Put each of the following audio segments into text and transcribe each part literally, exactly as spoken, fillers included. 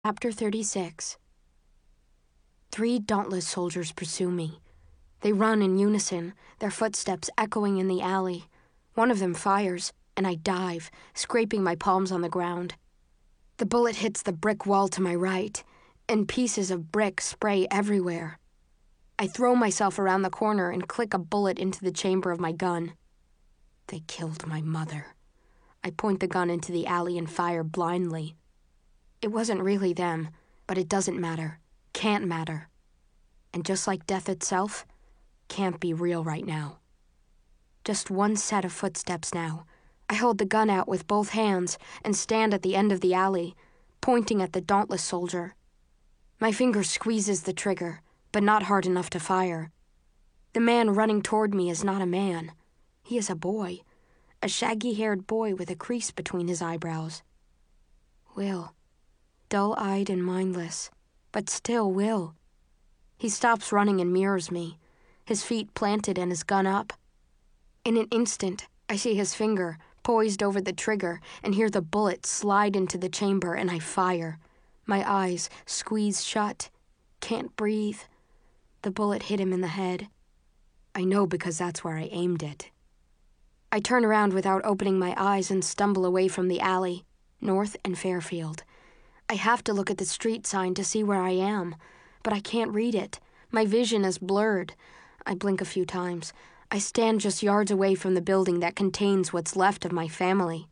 Chapter thirty-six. Three dauntless soldiers pursue me. They run in unison, their footsteps echoing in the alley. One of them fires, and I dive, scraping my palms on the ground. The bullet hits the brick wall to my right, and pieces of brick spray everywhere. I throw myself around the corner and click a bullet into the chamber of my gun. They killed my mother. I point the gun into the alley and fire blindly. It wasn't really them, but it doesn't matter, can't matter. And just like death itself, can't be real right now. Just one set of footsteps now. I hold the gun out with both hands and stand at the end of the alley, pointing at the dauntless soldier. My finger squeezes the trigger, but not hard enough to fire. The man running toward me is not a man. He is a boy, a shaggy-haired boy with a crease between his eyebrows. Will. Dull-eyed and mindless, but still Will. He stops running and mirrors me, his feet planted and his gun up. In an instant, I see his finger poised over the trigger and hear the bullet slide into the chamber, and I fire. My eyes squeeze shut. Can't breathe. The bullet hit him in the head. I know because that's where I aimed it. I turn around without opening my eyes and stumble away from the alley, North and Fairfield. I have to look at the street sign to see where I am, but I can't read it. My vision is blurred. I blink a few times. I stand just yards away from the building that contains what's left of my family.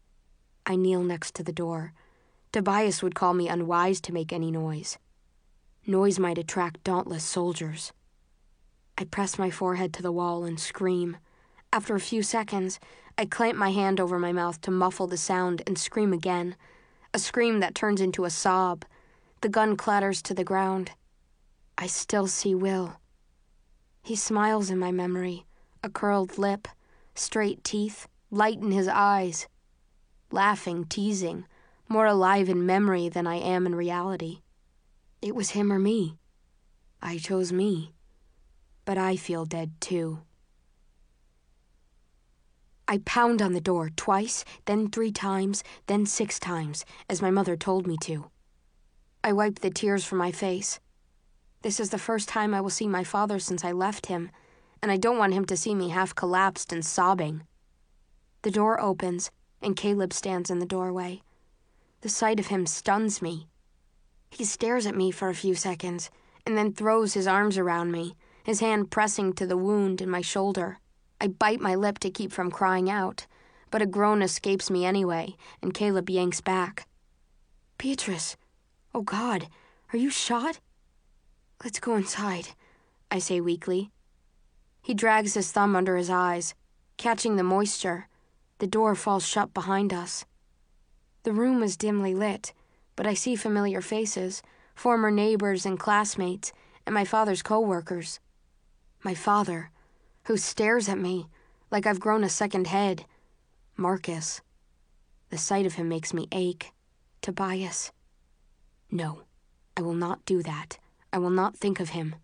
I kneel next to the door. Tobias would call me unwise to make any noise. Noise might attract dauntless soldiers. I press my forehead to the wall and scream. After a few seconds, I clamp my hand over my mouth to muffle the sound and scream again. A scream that turns into a sob. The gun clatters to the ground. I still see Will. He smiles in my memory, a curled lip, straight teeth, light in his eyes. Laughing, teasing, more alive in memory than I am in reality. It was him or me. I chose me. But I feel dead too. I pound on the door twice, then three times, then six times, as my mother told me to. I wipe the tears from my face. This is the first time I will see my father since I left him, and I don't want him to see me half collapsed and sobbing. The door opens, and Caleb stands in the doorway. The sight of him stuns me. He stares at me for a few seconds, and then throws his arms around me, his hand pressing to the wound in my shoulder. I bite my lip to keep from crying out, but a groan escapes me anyway, and Caleb yanks back. Beatrice, oh God, are you shot? Let's go inside, I say weakly. He drags his thumb under his eyes, catching the moisture. The door falls shut behind us. The room is dimly lit, but I see familiar faces, former neighbors and classmates, and my father's co-workers. My father, who stares at me like I've grown a second head. Marcus. The sight of him makes me ache. Tobias. No, I will not do that. I will not think of him.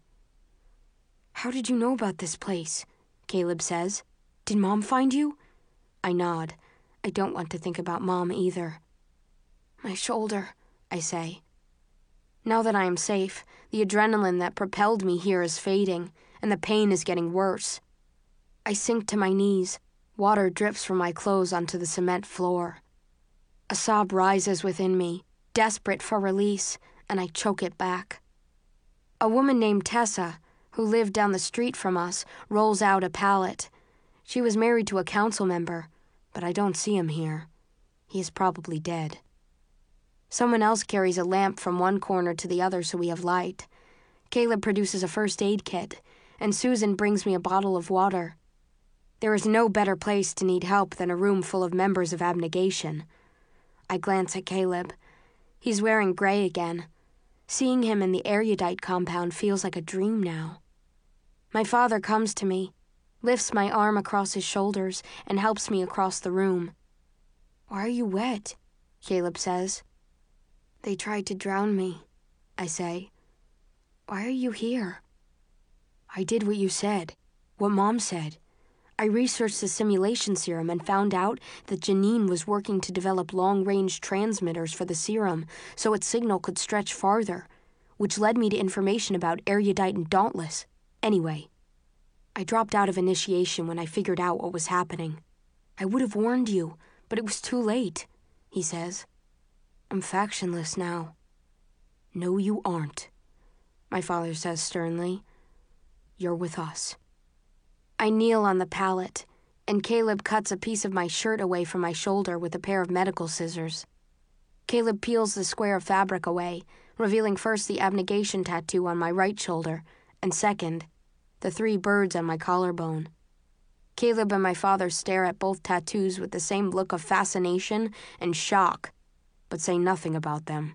How did you know about this place? Caleb says. Did Mom find you? I nod. I don't want to think about Mom either. My shoulder, I say. Now that I am safe, the adrenaline that propelled me here is fading, and the pain is getting worse. I sink to my knees. Water drips from my clothes onto the cement floor. A sob rises within me, desperate for release, and I choke it back. A woman named Tessa, who lived down the street from us, rolls out a pallet. She was married to a council member, but I don't see him here. He is probably dead. Someone else carries a lamp from one corner to the other so we have light. Caleb produces a first aid kit, and Susan brings me a bottle of water. There is no better place to need help than a room full of members of abnegation. I glance at Caleb. He's wearing gray again. Seeing him in the erudite compound feels like a dream now. My father comes to me, lifts my arm across his shoulders, and helps me across the room. Why are you wet? Caleb says. They tried to drown me, I say. Why are you here? I did what you said, what Mom said. I researched the simulation serum and found out that Janine was working to develop long-range transmitters for the serum so its signal could stretch farther, which led me to information about Erudite and Dauntless. Anyway, I dropped out of initiation when I figured out what was happening. I would have warned you, but it was too late, he says. I'm factionless now. No, you aren't, my father says sternly. You're with us. I kneel on the pallet, and Caleb cuts a piece of my shirt away from my shoulder with a pair of medical scissors. Caleb peels the square of fabric away, revealing first the abnegation tattoo on my right shoulder, and second, the three birds on my collarbone. Caleb and my father stare at both tattoos with the same look of fascination and shock, but say nothing about them.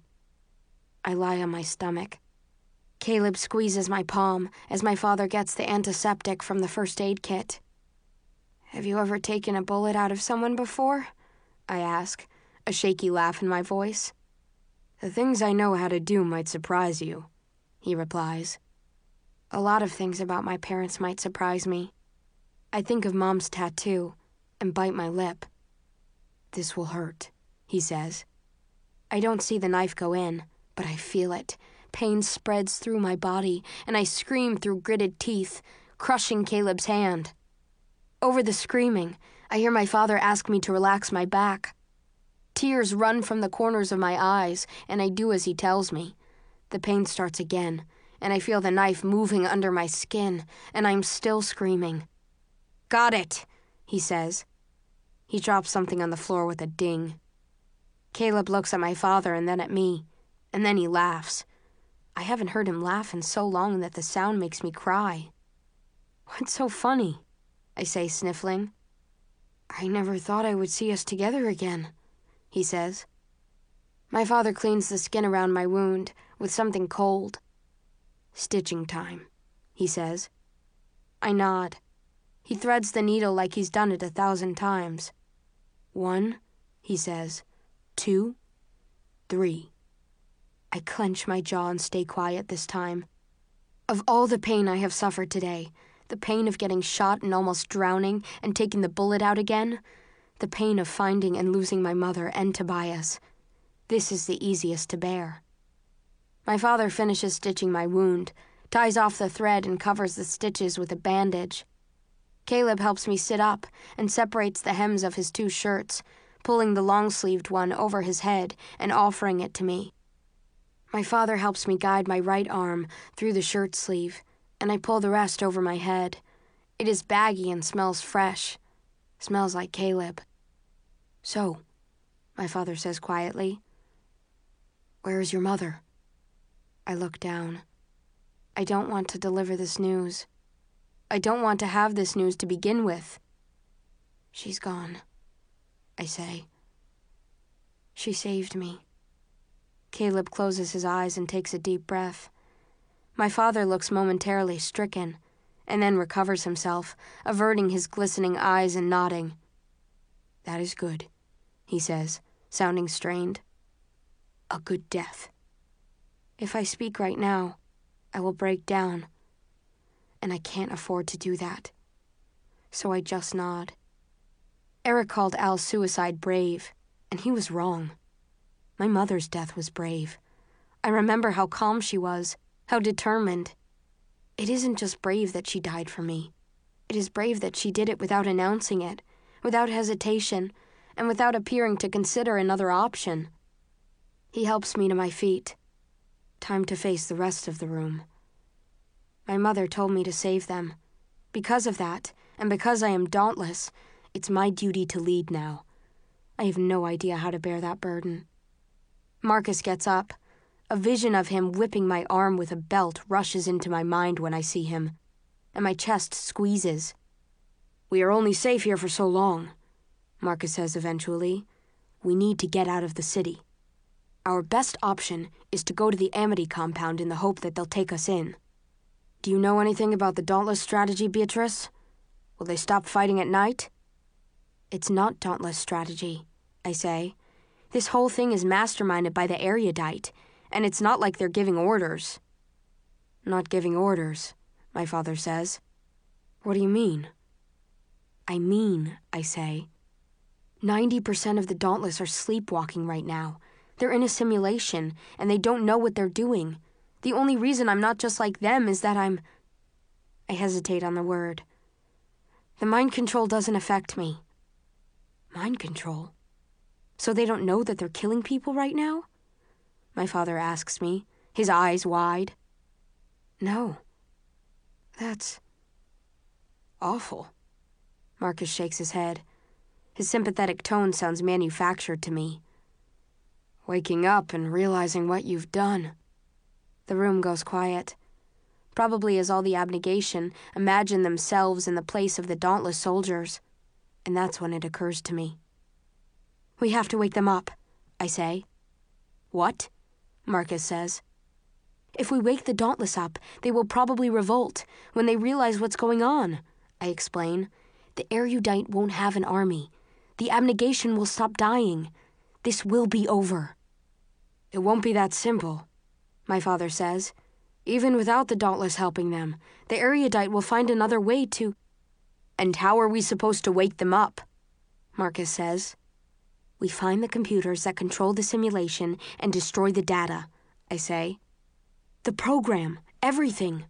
I lie on my stomach. Caleb squeezes my palm as my father gets the antiseptic from the first aid kit. Have you ever taken a bullet out of someone before? I ask, a shaky laugh in my voice. The things I know how to do might surprise you, he replies. A lot of things about my parents might surprise me. I think of Mom's tattoo and bite my lip. This will hurt, he says. I don't see the knife go in, but I feel it. Pain spreads through my body, and I scream through gritted teeth, crushing Caleb's hand. Over the screaming, I hear my father ask me to relax my back. Tears run from the corners of my eyes, and I do as he tells me. The pain starts again, and I feel the knife moving under my skin, and I'm still screaming. Got it, he says. He drops something on the floor with a ding. Caleb looks at my father and then at me, and then he laughs. I haven't heard him laugh in so long that the sound makes me cry. What's so funny? I say, sniffling. I never thought I would see us together again, he says. My father cleans the skin around my wound with something cold. Stitching time, he says. I nod. He threads the needle like he's done it a thousand times. One, he says. Two, three. I clench my jaw and stay quiet this time. Of all the pain I have suffered today, the pain of getting shot and almost drowning and taking the bullet out again, the pain of finding and losing my mother and Tobias, this is the easiest to bear. My father finishes stitching my wound, ties off the thread and covers the stitches with a bandage. Caleb helps me sit up and separates the hems of his two shirts, pulling the long-sleeved one over his head and offering it to me. My father helps me guide my right arm through the shirt sleeve, and I pull the rest over my head. It is baggy and smells fresh. Smells like Caleb. So, my father says quietly, where is your mother? I look down. I don't want to deliver this news. I don't want to have this news to begin with. She's gone, I say. She saved me. Caleb closes his eyes and takes a deep breath. My father looks momentarily stricken, and then recovers himself, averting his glistening eyes and nodding. That is good, he says, sounding strained. A good death. If I speak right now, I will break down, and I can't afford to do that. So I just nod. Eric called Al's suicide brave, and he was wrong. My mother's death was brave. I remember how calm she was, how determined. It isn't just brave that she died for me. It is brave that she did it without announcing it, without hesitation, and without appearing to consider another option. He helps me to my feet. Time to face the rest of the room. My mother told me to save them. Because of that, and because I am dauntless, it's my duty to lead now. I have no idea how to bear that burden. Marcus gets up. A vision of him whipping my arm with a belt rushes into my mind when I see him, and my chest squeezes. We are only safe here for so long, Marcus says eventually. We need to get out of the city. Our best option is to go to the Amity compound in the hope that they'll take us in. Do you know anything about the Dauntless strategy, Beatrice? Will they stop fighting at night? It's not Dauntless strategy, I say. This whole thing is masterminded by the Erudite, and it's not like they're giving orders. Not giving orders, my father says. What do you mean? I mean, I say. ninety percent of the Dauntless are sleepwalking right now. They're in a simulation, and they don't know what they're doing. The only reason I'm not just like them is that I'm... I hesitate on the word. The mind control doesn't affect me. Mind control? So they don't know that they're killing people right now? My father asks me, his eyes wide. No. That's... awful. Marcus shakes his head. His sympathetic tone sounds manufactured to me. Waking up and realizing what you've done. The room goes quiet. Probably as all the abnegation imagine themselves in the place of the dauntless soldiers. And that's when it occurs to me. We have to wake them up, I say. What? Marcus says. If we wake the Dauntless up, they will probably revolt when they realize what's going on, I explain. The erudite won't have an army. The abnegation will stop dying. This will be over. It won't be that simple, my father says. Even without the Dauntless helping them, the erudite will find another way to... And how are we supposed to wake them up? Marcus says. We find the computers that control the simulation and destroy the data, I say. The program, everything.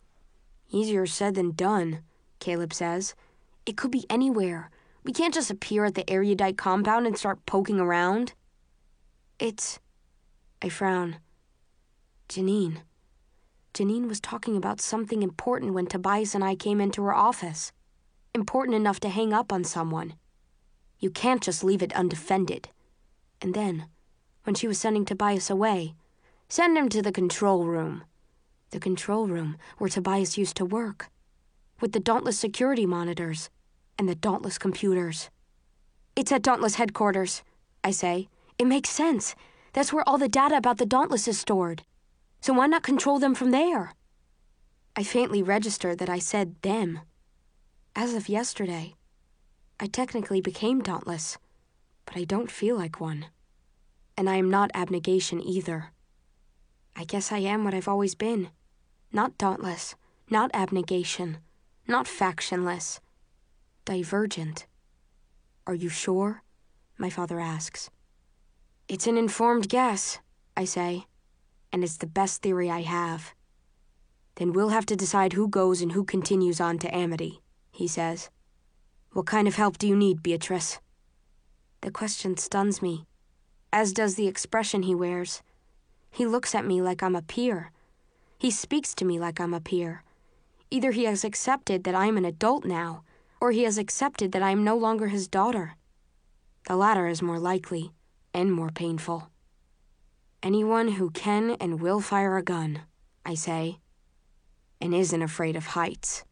Easier said than done, Caleb says. It could be anywhere. We can't just appear at the erudite compound and start poking around. It's... I frown. Janine. Janine was talking about something important when Tobias and I came into her office. Important enough to hang up on someone. You can't just leave it undefended. And then, when she was sending Tobias away, send him to the control room. The control room where Tobias used to work. With the Dauntless security monitors and the Dauntless computers. It's at Dauntless headquarters, I say. It makes sense. That's where all the data about the Dauntless is stored. So why not control them from there? I faintly register that I said them. As of yesterday, I technically became Dauntless, but I don't feel like one. And I am not abnegation either. I guess I am what I've always been. Not Dauntless, not abnegation, not factionless. Divergent. Are you sure? My father asks. It's an informed guess, I say, and it's the best theory I have. Then we'll have to decide who goes and who continues on to Amity, he says. What kind of help do you need, Beatrice? The question stuns me, as does the expression he wears. He looks at me like I'm a peer. He speaks to me like I'm a peer. Either he has accepted that I'm an adult now, or he has accepted that I am no longer his daughter. The latter is more likely, and more painful. Anyone who can and will fire a gun, I say, and isn't afraid of heights.